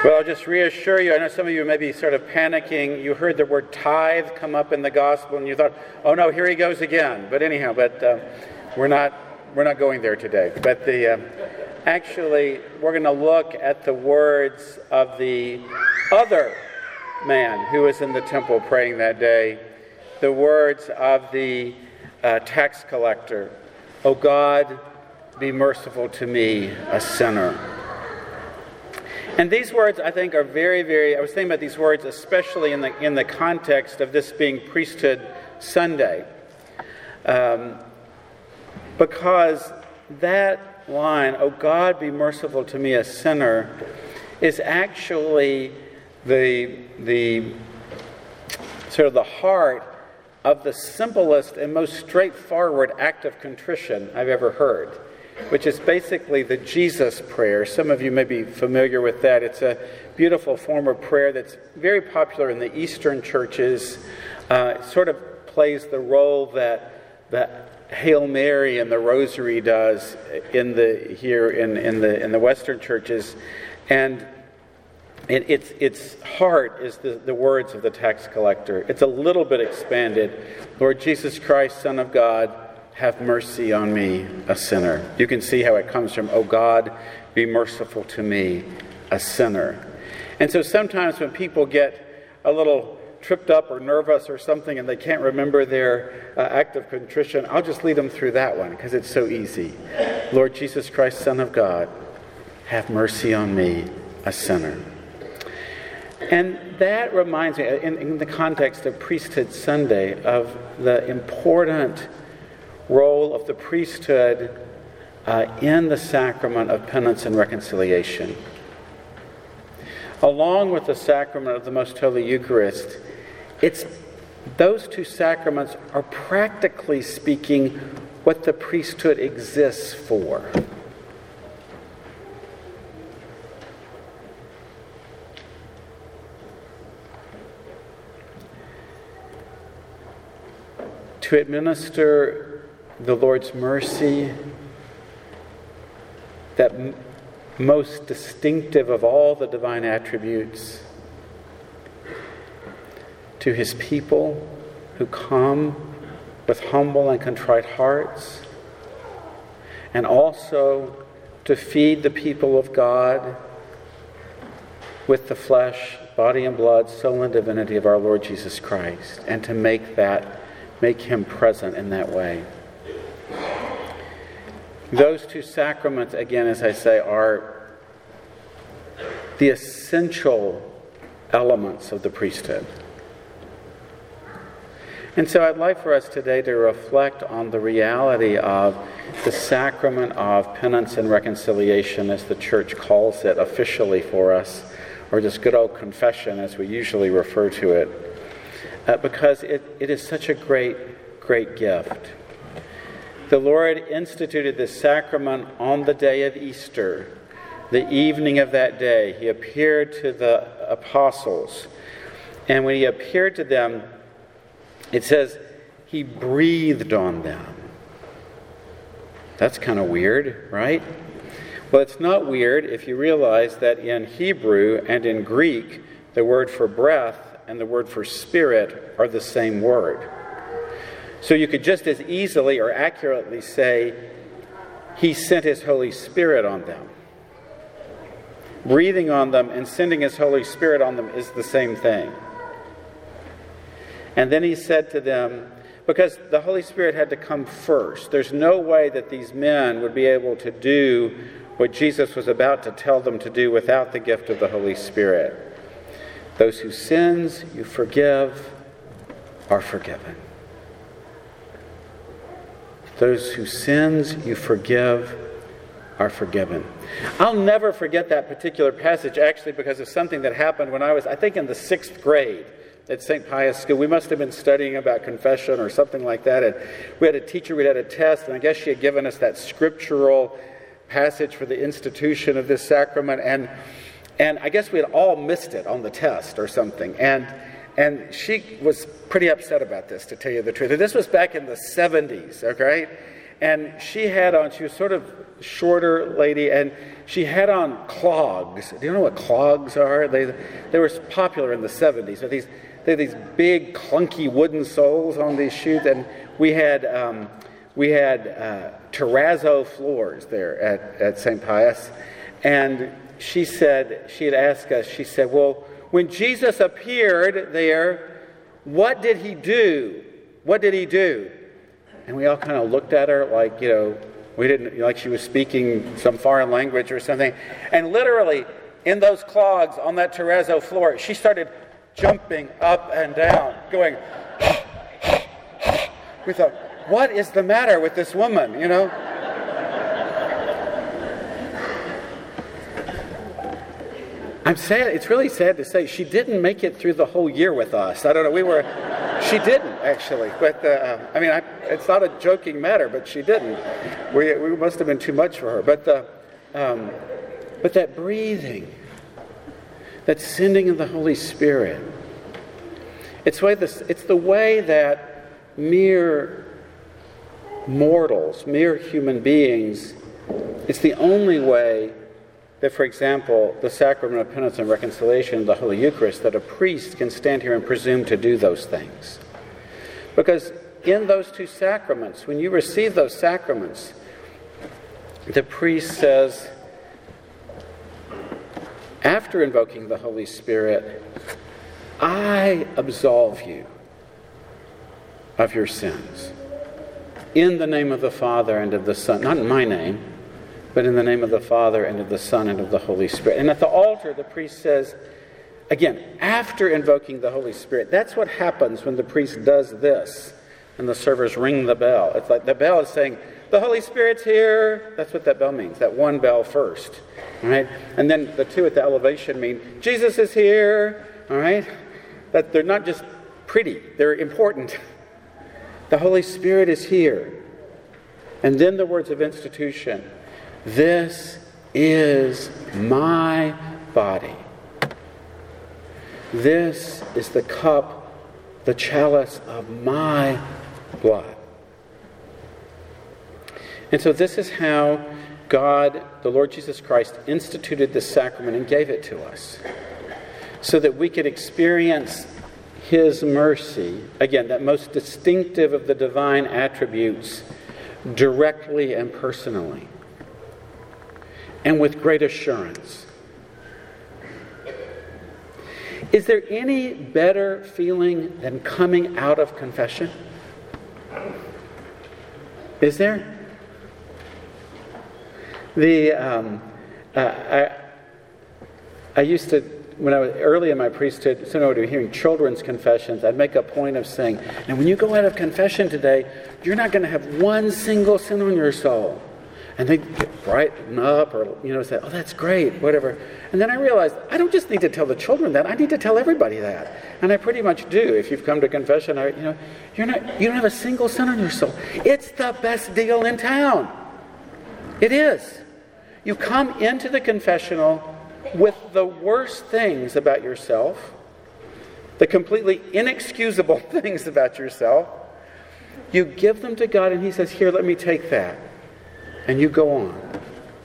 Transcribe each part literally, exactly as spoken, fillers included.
Well, I'll just reassure you, I know some of you may be sort of panicking. You heard the word tithe come up in the gospel and you thought, oh no, here he goes again. But anyhow, but uh, we're not we're not going there today. But the uh, actually, we're going to look at the words of the other man who was in the temple praying that day. The words of the uh, tax collector. O God, be merciful to me, a sinner. And these words, I think, are very, very, I was thinking about these words, especially in the in the context of this being Priesthood Sunday. Um, because that line, O God, be merciful to me, a sinner, is actually the, the sort of the heart of the simplest and most straightforward act of contrition I've ever heard, which is basically the Jesus prayer. Some of you may be familiar with that. It's a beautiful form of prayer that's very popular in the Eastern churches. Uh, it sort of plays the role that that Hail Mary and the Rosary does in the here in, in the in the Western churches, and it, its its heart is the, the words of the tax collector. It's a little bit expanded. Lord Jesus Christ, Son of God, have mercy on me, a sinner. You can see how it comes from, O God, be merciful to me, a sinner. And so sometimes when people get a little tripped up or nervous or something and they can't remember their uh, act of contrition, I'll just lead them through that one because it's so easy. Lord Jesus Christ, Son of God, have mercy on me, a sinner. And that reminds me, in, in the context of Priesthood Sunday, of the important role of the priesthood uh, in the sacrament of penance and reconciliation. Along with the sacrament of the Most Holy Eucharist, it's those two sacraments are practically speaking what the priesthood exists for. To administer the Lord's mercy, that m- most distinctive of all the divine attributes, to his people who come with humble and contrite hearts, and also to feed the people of God with the flesh, body and blood, soul and divinity of our Lord Jesus Christ, and to make that make him present in that way. Those two sacraments, again, as I say, are the essential elements of the priesthood. And so I'd like for us today to reflect on the reality of the sacrament of penance and reconciliation, as the Church calls it officially for us, or just good old confession as we usually refer to it. Uh, because it, it is such a great, great gift. The Lord instituted this sacrament on the day of Easter. The evening of that day, he appeared to the apostles. And when he appeared to them, it says he breathed on them. That's kind of weird, right? Well, it's not weird if you realize that in Hebrew and in Greek, the word for breath and the word for spirit are the same word. So you could just as easily or accurately say, he sent his Holy Spirit on them. Breathing on them and sending his Holy Spirit on them is the same thing. And then he said to them, because the Holy Spirit had to come first, there's no way that these men would be able to do what Jesus was about to tell them to do without the gift of the Holy Spirit. Those whose sins you forgive are forgiven. Those whose sins you forgive are forgiven. I'll never forget that particular passage, actually, because of something that happened when I was, I think, in the sixth grade at Saint Pius School. We must have been studying about confession or something like that. And we had a teacher, we had a test, and I guess she had given us that scriptural passage for the institution of this sacrament. And And I guess we had all missed it on the test or something. And and she was pretty upset about this, to tell you the truth. And this was back in the seventies, okay? and she had on, she was sort of shorter lady, and she had on clogs. Do you know what clogs are? They they were popular in the seventies. So these they had these big clunky wooden soles on these shoes, and we had um, we had uh, terrazzo floors there at at Saint Pius, and she said she had asked us. She said, "Well, when Jesus appeared there, what did he do? What did he do?" And we all kind of looked at her like, you know, we didn't, like she was speaking some foreign language or something. And literally, in those clogs on that terrazzo floor, she started jumping up and down, going, we thought, what is the matter with this woman, you know? I'm sad, it's really sad to say, she didn't make it through the whole year with us. I don't know, we were, she didn't actually. But, uh, I mean, I, it's not a joking matter, but she didn't. We, we must have been too much for her. But, the, um, but that breathing, that sending of the Holy Spirit, it's, way this, it's the way that mere mortals, mere human beings, it's the only way that, for example, the sacrament of penance and reconciliation, the Holy Eucharist, that a priest can stand here and presume to do those things. Because in those two sacraments, when you receive those sacraments, the priest says, after invoking the Holy Spirit, I absolve you of your sins. In the name of the Father and of the Son, not in my name, but in the name of the Father and of the Son and of the Holy Spirit. And at the altar, the priest says, again, after invoking the Holy Spirit, that's what happens when the priest does this and the servers ring the bell. It's like the bell is saying, the Holy Spirit's here. That's what that bell means, that one bell first. All right? And then the two at the elevation mean, Jesus is here. All right? That they're not just pretty, they're important. The Holy Spirit is here. And then the words of institution, this is my body. This is the cup, the chalice of my blood. And so this is how God, the Lord Jesus Christ, instituted this sacrament and gave it to us, so that we could experience His mercy, again, that most distinctive of the divine attributes, directly and personally, and with great assurance. Is there any better feeling than coming out of confession? Is there? The um, uh, I, I used to, when I was early in my priesthood, so when I was hearing children's confessions, I'd make a point of saying, and when you go out of confession today, you're not going to have one single sin on your soul. And they brighten up, or, you know, say, oh, that's great, whatever. And then I realized, I don't just need to tell the children that, I need to tell everybody that. And I pretty much do. If you've come to confession, I, you know, you're not, you don't have a single sin on your soul. It's the best deal in town. It is. You come into the confessional with the worst things about yourself, the completely inexcusable things about yourself. You give them to God, and He says, here, let me take that. And you go on.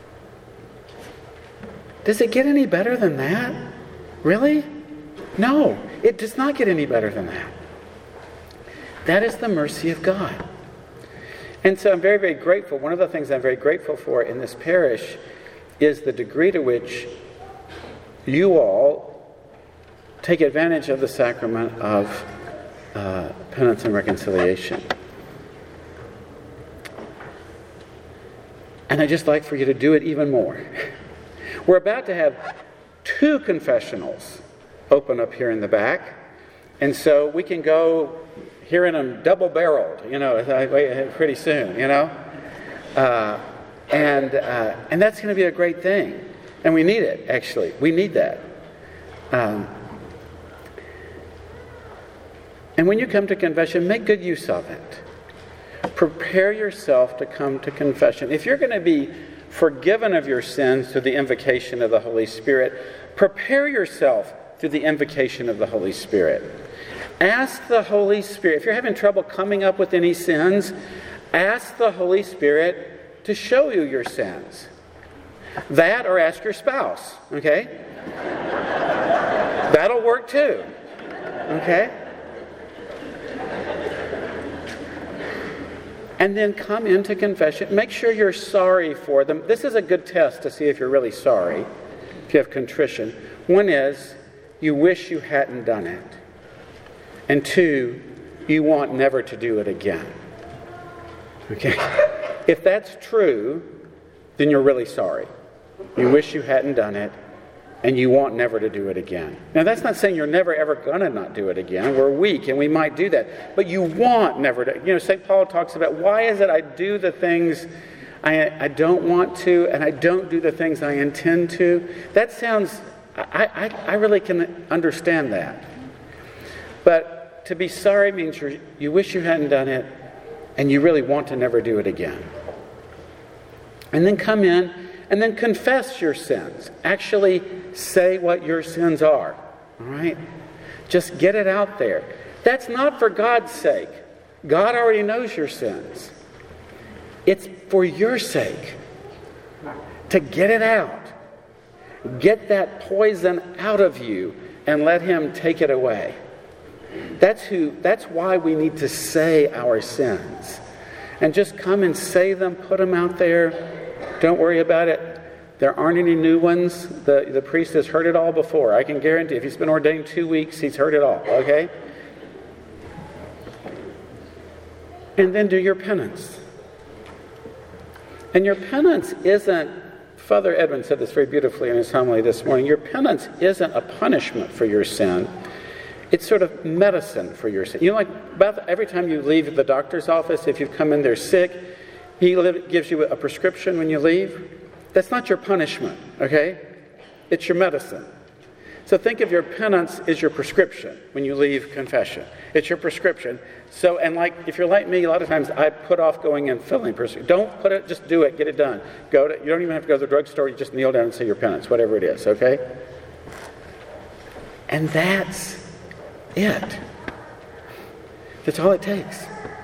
Does it get any better than that? Really? No, it does not get any better than that. That is the mercy of God. And so I'm very, very grateful. One of the things I'm very grateful for in this parish is the degree to which you all take advantage of the sacrament of uh, penance and reconciliation. And I'd just like for you to do it even more. We're about to have two confessionals open up here in the back. And so we can go hearing them double-barreled, you know, pretty soon, you know. Uh, and uh, and that's going to be a great thing. And we need it, actually. We need that. Um, and when you come to confession, make good use of it. Prepare yourself to come to confession. If you're going to be forgiven of your sins through the invocation of the Holy Spirit, prepare yourself through the invocation of the Holy Spirit. Ask the Holy Spirit. If you're having trouble coming up with any sins, Ask the Holy Spirit to show you your sins. That or ask your spouse, okay? That'll work too, okay? And then come into confession. Make sure you're sorry for them. This is a good test to see if you're really sorry, if you have contrition. One is, you wish you hadn't done it. And two, you want never to do it again. Okay? If that's true, then you're really sorry. You wish you hadn't done it, and you want never to do it again. Now, that's not saying you're never ever going to not do it again. We're weak, and we might do that. But you want never to. You know, Saint Paul talks about, why is it I do the things I, I don't want to, and I don't do the things I intend to? That sounds, I, I, I really can understand that. But to be sorry means you're, you wish you hadn't done it, and you really want to never do it again. And then come in and then confess your sins. Actually say what your sins are. All right? Just get it out there. That's not for God's sake. God already knows your sins. It's for your sake. To get it out. Get that poison out of you and let Him take it away. That's who. That's why we need to say our sins. And just come and say them, put them out there. Don't worry about it. There aren't any new ones. The, the priest has heard it all before. I can guarantee if he's been ordained two weeks, he's heard it all, okay? And then do your penance. And your penance isn't, Father Edwin said this very beautifully in his homily this morning, your penance isn't a punishment for your sin. It's sort of medicine for your sin. You know, like about every time you leave the doctor's office, if you've come in there sick, he gives you a prescription when you leave. That's not your punishment, okay? It's your medicine. So think of your penance as your prescription when you leave confession. It's your prescription. So, and like, if you're like me, a lot of times I put off going and filling prescription. Don't put it, just do it, get it done. Go to, you don't even have to go to the drugstore, you just kneel down and say your penance, whatever it is, okay? And that's it. That's all it takes.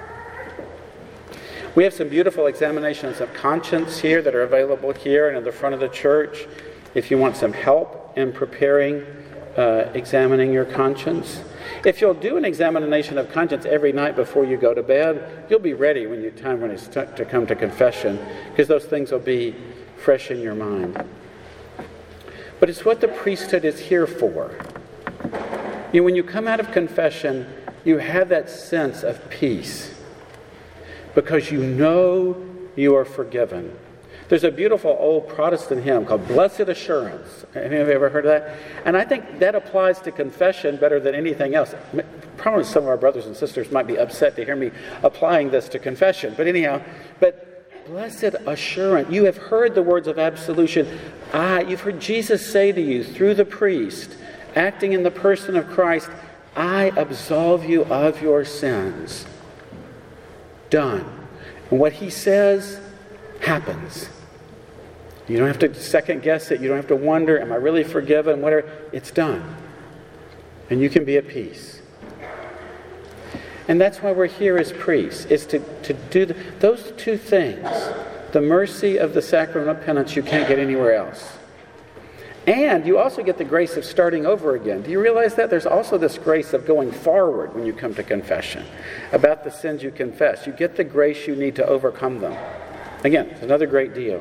We have some beautiful examinations of conscience here that are available here and in the front of the church if you want some help in preparing, uh, examining your conscience. If you'll do an examination of conscience every night before you go to bed, you'll be ready when you time when it's t- to come to confession, because those things will be fresh in your mind. But it's what the priesthood is here for. You know, when you come out of confession, you have that sense of peace, because you know you are forgiven. There's a beautiful old Protestant hymn called Blessed Assurance. Any of you ever heard of that? And I think that applies to confession better than anything else. Probably some of our brothers and sisters might be upset to hear me applying this to confession. But anyhow, but blessed assurance. You have heard the words of absolution. Ah, you've heard Jesus say to you through the priest, acting in the person of Christ, I absolve you of your sins. Done. And what he says happens. You don't have to second guess it. You don't have to wonder, am I really forgiven? Whatever. It's done. And you can be at peace. And that's why we're here as priests, is to, to do the, those two things. The mercy of the sacrament of penance you can't get anywhere else. And you also get the grace of starting over again. Do you realize that? There's also this grace of going forward when you come to confession about the sins you confess. You get the grace you need to overcome them. Again, it's another great deal.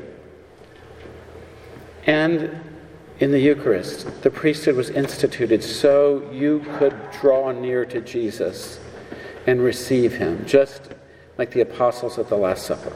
And in the Eucharist, the priesthood was instituted so you could draw near to Jesus and receive him, just like the apostles at the Last Supper.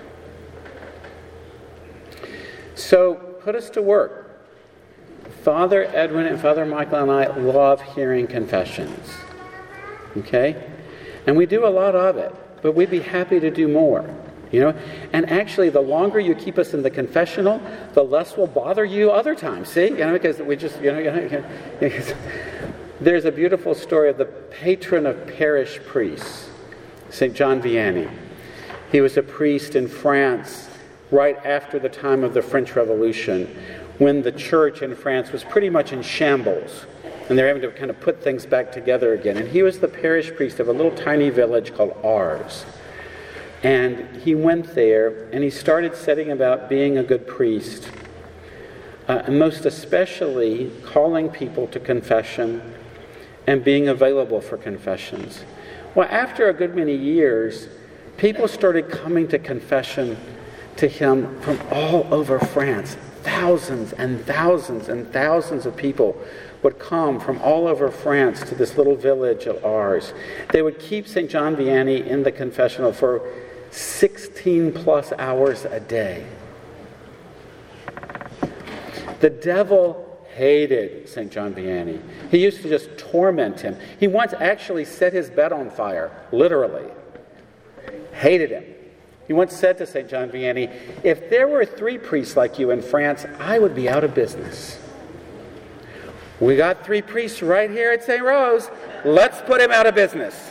So put us to work. Father Edwin and Father Michael and I love hearing confessions. Okay? And we do a lot of it, but we'd be happy to do more. You know? And actually, the longer you keep us in the confessional, the less we'll bother you other times. See? You know, because we just, you know, you know there's a beautiful story of the patron of parish priests, Saint John Vianney. He was a priest in France right after the time of the French Revolution, when the church in France was pretty much in shambles, and they're having to kind of put things back together again. And he was the parish priest of a little tiny village called Ars. And he went there, and he started setting about being a good priest, uh, and most especially calling people to confession and being available for confessions. Well, after a good many years, people started coming to confession to him from all over France. Thousands and thousands and thousands of people would come from all over France to this little village of ours. They would keep Saint John Vianney in the confessional for sixteen plus hours a day. The devil hated Saint John Vianney. He used to just torment him. He once actually set his bed on fire, literally. Hated him. He once said to Saint John Vianney, "If there were three priests like you in France, I would be out of business. We got three priests right here at Saint Rose. Let's put him out of business."